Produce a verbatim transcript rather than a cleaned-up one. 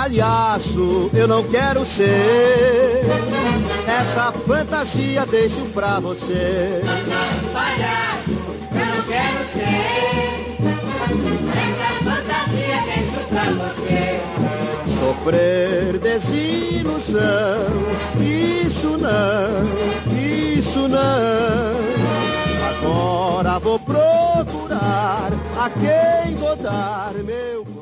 Palhaço, eu não quero ser. Essa fantasia deixo pra você. Palhaço, eu não quero ser. Essa fantasia deixo pra você. Sofrer desilusão, isso não, isso não. Agora vou procurar a quem vou dar meu